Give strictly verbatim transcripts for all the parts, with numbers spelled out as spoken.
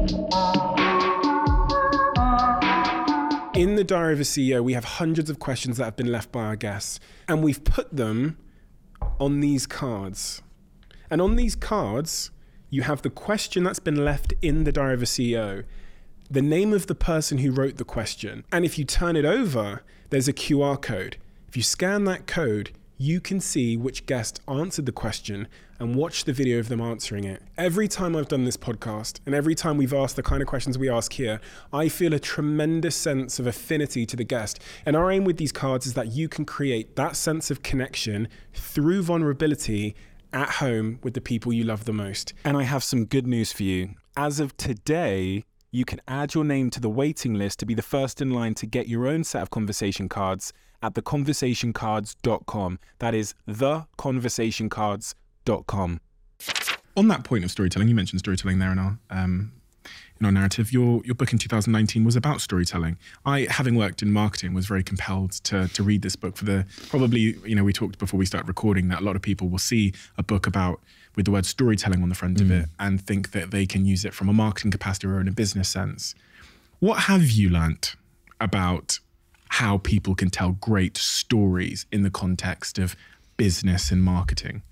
In the Diary of a C E O, we have hundreds of questions that have been left by our guests, and we've put them on these cards. And on these cards, you have the question that's been left in the Diary of a C E O, the name of the person who wrote the question. And if you turn it over, there's a Q R code. If you scan that code, you can see which guest answered the question and watch the video of them answering it. Every time I've done this podcast and every time we've asked the kind of questions we ask here, I feel a tremendous sense of affinity to the guest. And our aim with these cards is that you can create that sense of connection through vulnerability at home with the people you love the most. And I have some good news for you. As of today, you can add your name to the waiting list to be the first in line to get your own set of conversation cards at the conversation cards dot com. That is the conversation cards dot com. On that point of storytelling, you mentioned storytelling there in our um, in our narrative. Your your book in two thousand nineteen was about storytelling. I, having worked in marketing, was very compelled to to read this book for the probably you know we talked before we started recording that a lot of people will see a book about with the word storytelling on the front mm. of it and think that they can use it from a marketing capacity or in a business sense. What have you learnt about how people can tell great stories in the context of business and marketing?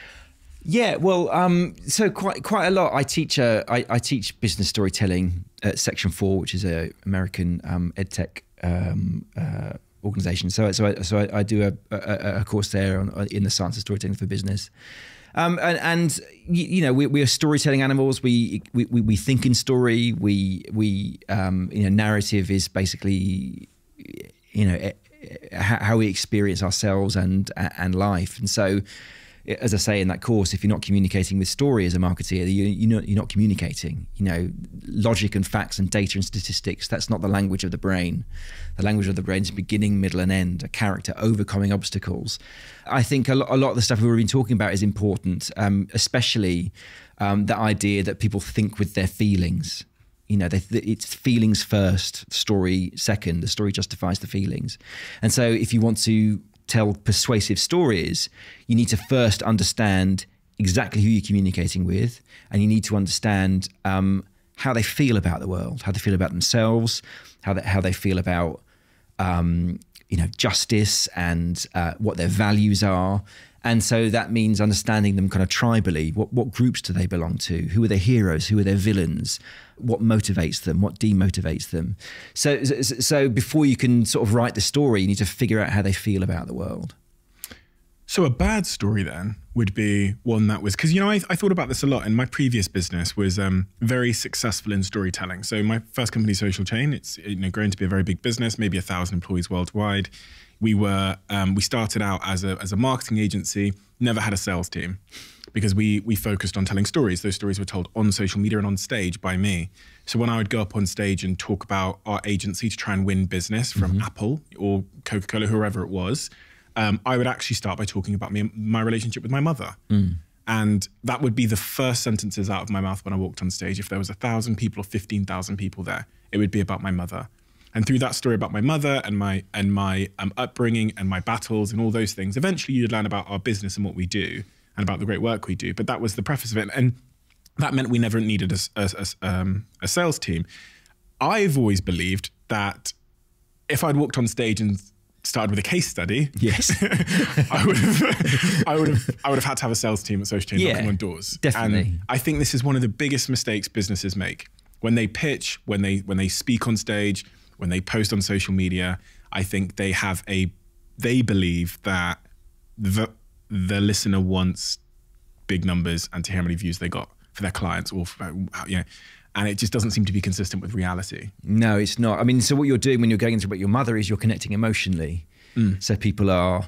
Yeah, well, um, so quite quite a lot. I teach uh, I, I teach business storytelling at Section Four, which is a American um, edtech um, uh, organization. So so I, so I, I do a, a, a course there on, in the science of storytelling for business. Um, and, and you know we, we are storytelling animals. We, we we think in story. We we um, you know narrative is basically you know how we experience ourselves and and life. And so, as I say in that course, if you're not communicating with story as a marketeer, you, you know, you're not communicating. You know, logic and facts and data and statistics, that's not the language of the brain. The language of the brain is beginning, middle and end, a character overcoming obstacles. I think a lot, a lot of the stuff we've been talking about is important, um, especially um, the idea that people think with their feelings. You know, they, it's feelings first, story second. The story justifies the feelings. And so if you want to tell persuasive stories, you need to first understand exactly who you're communicating with, and you need to understand um, how they feel about the world, how they feel about themselves, how they, how they feel about um, you know justice and uh, what their values are. And so that means understanding them kind of tribally. What what groups do they belong to? Who are their heroes? Who are their villains? What motivates them? What demotivates them? So, so, so before you can sort of write the story, you need to figure out how they feel about the world. So a bad story then would be one that was, because, you know, I, I thought about this a lot. And my previous business was um, very successful in storytelling. So my first company, Social Chain, it's you know grown to be a very big business, maybe a thousand employees worldwide. We were um, we started out as a as a marketing agency, never had a sales team, because we we focused on telling stories. Those stories were told on social media and on stage by me. So when I would go up on stage and talk about our agency to try and win business from mm-hmm. Apple or Coca-Cola, whoever it was, um, I would actually start by talking about me, my relationship with my mother. Mm. And that would be the first sentences out of my mouth when I walked on stage. If there was a thousand people or fifteen thousand people there, it would be about my mother. And through that story about my mother and my and my um, upbringing and my battles and all those things, eventually you'd learn about our business and what we do and about the great work we do. But that was the preface of it. And that meant we never needed a, a, a, um, a sales team. I've always believed that if I'd walked on stage and started with a case study, yes, I would have, I would have, I would have had to have a sales team at Social Chain yeah, knocking on doors. Definitely. And I think this is one of the biggest mistakes businesses make when they pitch, when they when they speak on stage, when they post on social media. I think they have a, they believe that the the listener wants big numbers and to hear how many views they got for their clients, or for, you know, and it just doesn't seem to be consistent with reality. No, it's not. I mean, so what you're doing when you're going into about your mother is you're connecting emotionally. Mm. So people are,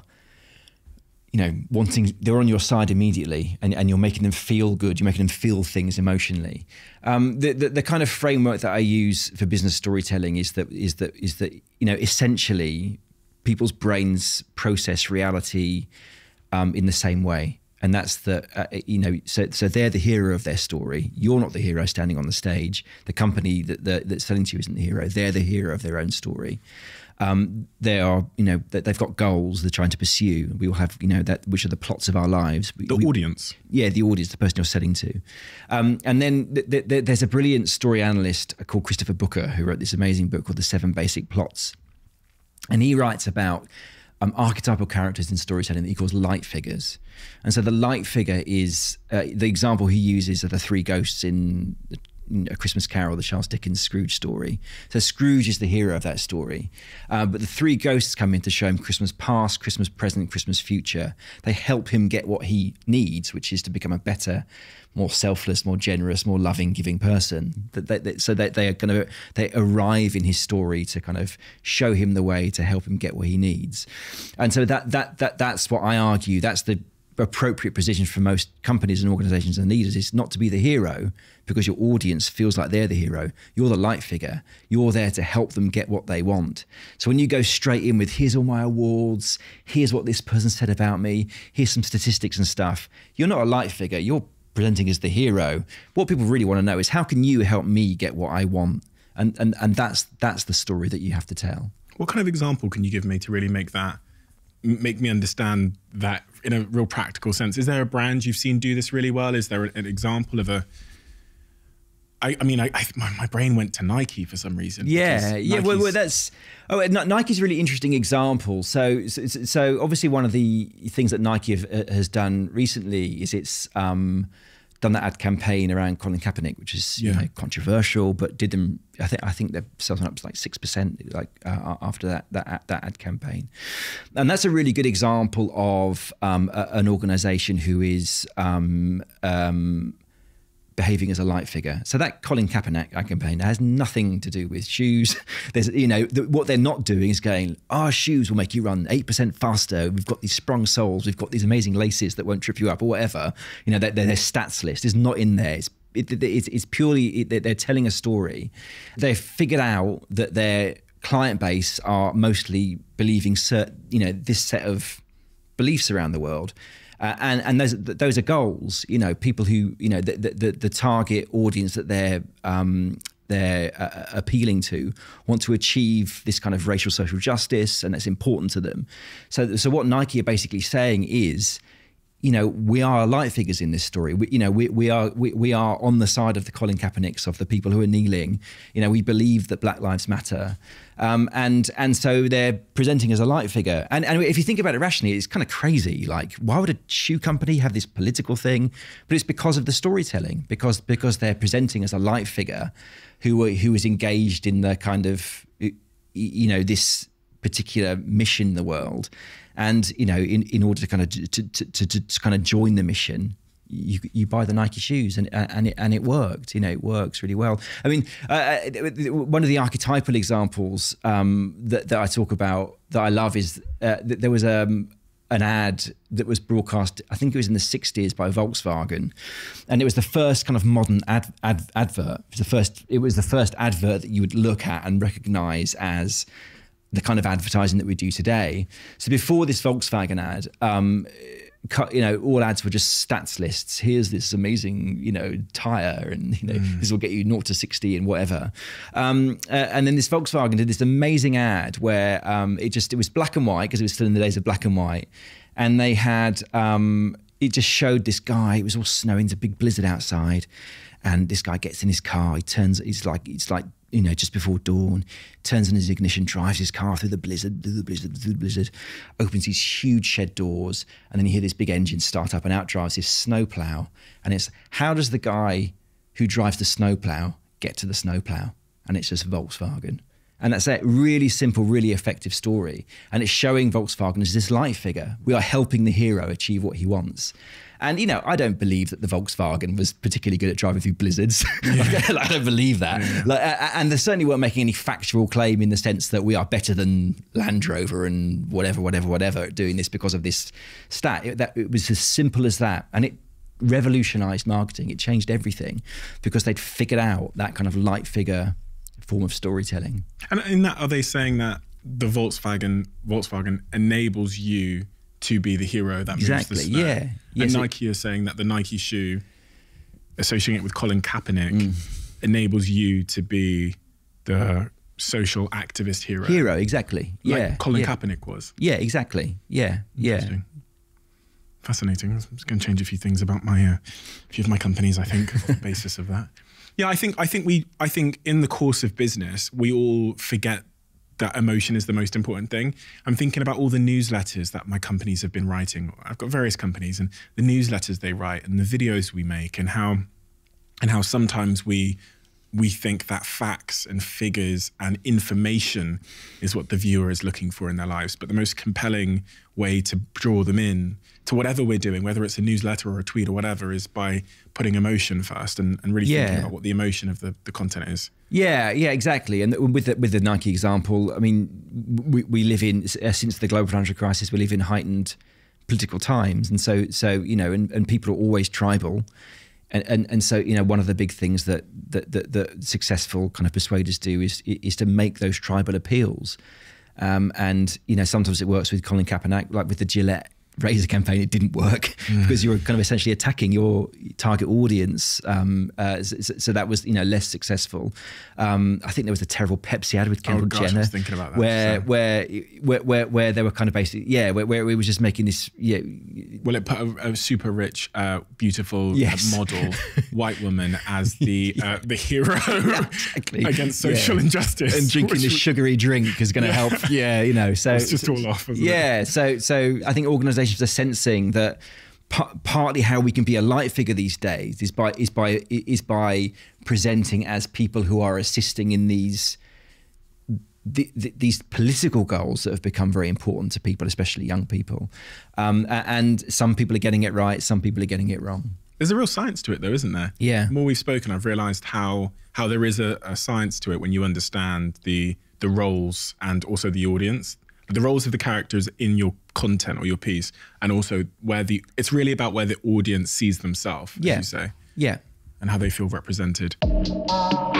you know, wanting, they're on your side immediately, and, and you're making them feel good. You're making them feel things emotionally. Um, the, the the kind of framework that I use for business storytelling is that is that is that you know, essentially, people's brains process reality um, in the same way. And that's the, uh, you know, so so they're the hero of their story. You're not the hero standing on the stage. The company that the, that's selling to you isn't the hero. They're the hero of their own story. Um, they are, you know, they've got goals they're trying to pursue. We will have, you know, that which are the plots of our lives. We, the we, audience. Yeah, the audience, the person you're selling to. Um, and then th- th- there's a brilliant story analyst called Christopher Booker who wrote this amazing book called The Seven Basic Plots. And he writes about um, archetypal characters in storytelling that he calls light figures. And so the light figure is, uh, the example he uses are the three ghosts in the A Christmas Carol, the Charles Dickens Scrooge story. So Scrooge is the hero of that story. Uh, but the three ghosts come in to show him Christmas past, Christmas present, Christmas future. They help him get what he needs, which is to become a better, more selfless, more generous, more loving, giving person. That, that, that, so that they are going to, they arrive in his story to kind of show him the way to help him get what he needs. And so that that that that's what I argue. That's the appropriate position for most companies and organizations and leaders, is not to be the hero because your audience feels like they're the hero. You're the light figure. You're there to help them get what they want. So when you go straight in with, here's all my awards, here's what this person said about me, here's some statistics and stuff, you're not a light figure. You're presenting as the hero. What people really want to know is, how can you help me get what I want? And and and that's that's the story that you have to tell. What kind of example can you give me to really make that, make me understand that in a real practical sense? Is there a brand you've seen do this really well? Is there an example of a, I, I mean, I, I, my brain went to Nike for some reason. Yeah, yeah. Well, well, that's oh, Nike's a really interesting example. So, so, so obviously, one of the things that Nike have, uh, has done recently is it's um, done that ad campaign around Colin Kaepernick, which is yeah. you know, controversial, but did them. I think I think their sales went up to like six percent, like uh, after that that that ad campaign, and that's a really good example of um, a, an organisation who is. Um, um, behaving as a light figure. So that Colin Kaepernick ad campaign has nothing to do with shoes. There's, you know, the, what they're not doing is going, our shoes will make you run eight percent faster. We've got these sprung soles. We've got these amazing laces that won't trip you up or whatever. You know, their, their stats list is not in there. It's, it, it, it's purely, it, they're telling a story. They've figured out that their client base are mostly believing certain, you know, this set of beliefs around the world. Uh, and and those those are goals, you know, people who, you know, the the, the target audience that they're um, they're uh, appealing to want to achieve this kind of racial social justice, and that's important to them. So so what Nike are basically saying is, you know, we are light figures in this story. We, you know, we we are we, we are on the side of the Colin Kaepernicks, of the people who are kneeling. You know, we believe that Black Lives Matter, um, and and so they're presenting as a light figure. And and if you think about it rationally, it's kind of crazy. Like, why would a shoe company have this political thing? But it's because of the storytelling, because because they're presenting as a light figure, who who is engaged in the kind of, you know, this particular mission in the world. And, you know, in, in order to kind of to, to, to, to kind of join the mission, you you buy the Nike shoes, and and it, and it worked. You know, it works really well. I mean, uh, one of the archetypal examples um, that that I talk about that I love is uh, that there was um, an ad that was broadcast, I think it was in the sixties, by Volkswagen, and it was the first kind of modern ad, ad advert. It was the first. It was the first advert that you would look at and recognise as the kind of advertising that we do today. So before this Volkswagen ad, um, you know, all ads were just stats lists. Here's this amazing, you know, tire, and you know, mm. this will get you zero to sixty and whatever. Um, uh, and then this Volkswagen did this amazing ad where um, it just it was black and white, because it was still in the days of black and white, and they had um, it just showed this guy. It was all snowing, it's a big blizzard outside, and this guy gets in his car. He turns. He's like it's like. you know, just before dawn, turns on his ignition, drives his car through the blizzard, through the blizzard, through the blizzard, opens these huge shed doors, and then you hear this big engine start up, and out drives this snowplow. And it's, how does the guy who drives the snowplow get to the snowplow? And it's just Volkswagen. And that's a really simple, really effective story. And it's showing Volkswagen as this light figure. We are helping the hero achieve what he wants. And, you know, I don't believe that the Volkswagen was particularly good at driving through blizzards. Yeah. like, I don't believe that. Yeah. Like, and they certainly weren't making any factual claim in the sense that we are better than Land Rover and whatever, whatever, whatever at doing this because of this stat. It, that, it was as simple as that. And it revolutionized marketing. It changed everything because they'd figured out that kind of light figure form of storytelling. And in that, are they saying that the Volkswagen Volkswagen enables you to be the hero that exactly, moves the snow? Yeah. Yes, and it, Nike is saying that the Nike shoe, associating it with Colin Kaepernick, mm. enables you to be the social activist hero. Hero, exactly. Like yeah. Colin yeah. Kaepernick was. Yeah, exactly. Yeah, yeah. Fascinating. I'm just going to change a few things about my, uh, a few of my companies, I think, on the basis of that. Yeah, I think, I think we, I think in the course of business, we all forget that emotion is the most important thing. I'm thinking about all the newsletters that my companies have been writing. I've got various companies, and the newsletters they write and the videos we make, and how, and how sometimes we, we think that facts and figures and information is what the viewer is looking for in their lives. But the most compelling way to draw them in to whatever we're doing, whether it's a newsletter or a tweet or whatever, is by putting emotion first and, and really Yeah. thinking about what the emotion of the, the content is. Yeah, yeah, exactly. And with the, with the Nike example, I mean, we, we live in, uh, since the global financial crisis, we live in heightened political times. And so, so you know, and, and people are always tribal. And, and and so, you know, one of the big things that that, that, that successful kind of persuaders do is is to make those tribal appeals. Um, and, you know, sometimes it works with Colin Kaepernick, like with the Gillette razor campaign, it didn't work mm. because you were kind of essentially attacking your target audience. Um, uh, so, so that was, you know, less successful. Um, I think there was a terrible Pepsi ad with Kendall oh, gosh, Jenner, I was thinking about that, where, so. where where where where they were kind of basically, yeah, where, where it was just making this, yeah. Well, it put a, a super rich, uh, beautiful yes. uh, model white woman as the uh, the hero exactly. against social yeah. injustice, and drinking this sugary drink is going to yeah. help. Yeah, you know, so it's just all off. Isn't yeah, it? so so I think organisations are sensing that p- partly how we can be a light figure these days is by is by is by presenting as people who are assisting in these the, the, these political goals that have become very important to people, especially young people. Um, and some people are getting it right, some people are getting it wrong. There's a real science to it, though, isn't there? Yeah. The more we've spoken, I've realised how how there is a, a science to it when you understand the the roles and also the audience. The roles of the characters in your content or your piece, and also where the, it's really about where the audience sees themselves, as yeah. you say. Yeah. And how they feel represented.